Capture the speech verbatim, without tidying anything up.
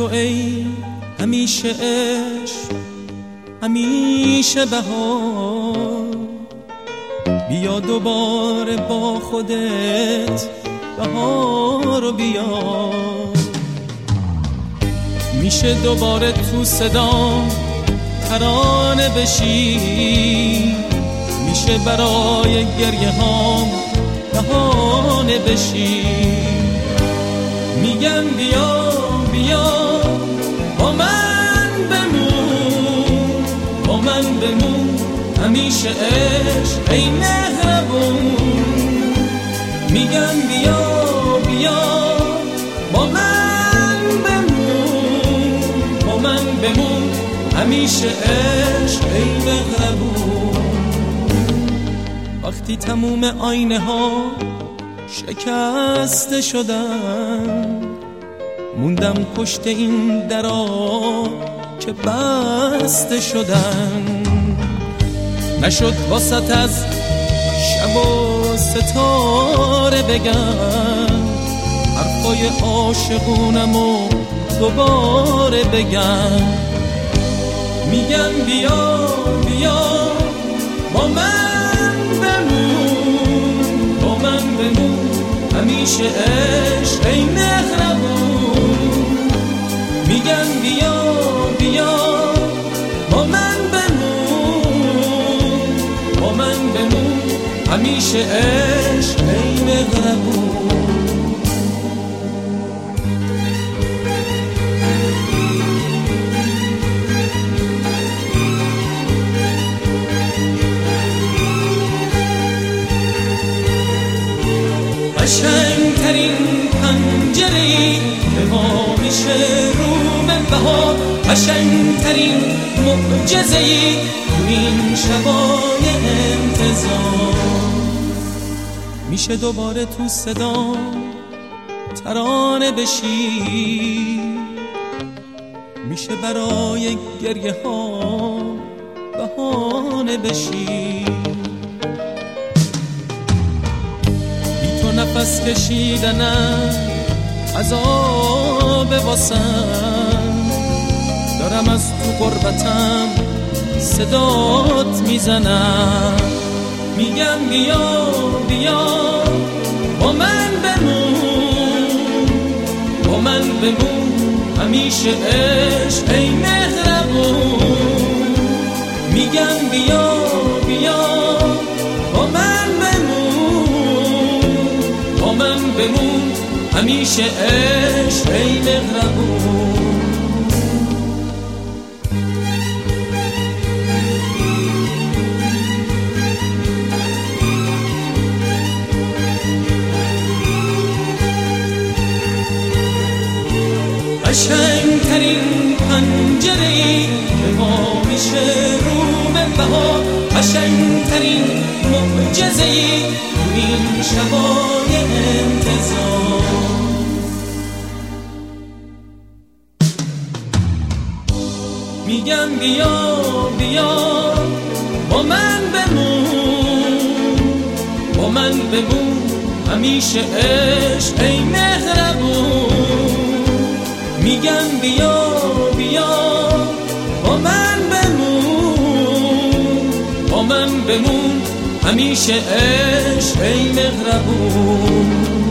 تو ای همیشه عشق، همیشه بهار، بیا دوباره با خودت بهارو بیار. میشه دوباره تو صدام ترانه بشی، میشه برای گریه هام بهانه بشی. میگن بیا بیا با من بمون، با من بمون همیشه عشق ای مهربون. میگن بیا بیا با من بمون، با من بمون همیشه عشق ای مهربون. وقتی تموم آینه ها شکسته شدن، موندم پشت این درا که بسته شدن. نشد واسط از شب و ستاره بگم، حرفای عاشقونم و دوباره بگم. میگن بیا بیا با من بمون، با من بمون همیشه عشق ای مهربون. میگن بیا بیا با من بمون، با من بمون همیشه عشق ای مهربون. قشنگترین پنجره‌ای که وا میشه رو به بهار، قشنگترین معجزه‌ای تو این شبای انتظار. میشه دوباره تو صدام ترانه بشی، میشه برای گریه ها بهانه بشی. نفس کشیدنم عذاب واسم، دارم از تو غربتم صدات میزنم. میگم بیا بیا با من بمون، با من بمون همیشه عشق ای مهربون. میگم بیا بیا با من من بمون همیشه عشق ای مهربون. قشنگترین پنجره‌ای که وا میشه رو به بهار، قشنگترین معجزه‌ای تو این شبای انتظار. میگم بیا بیا با من بمون، با من بمون همیشه عشق ای مهربون. میگم بیا بیا با من بمون، با من بمون همیشه عشق ای مهربون.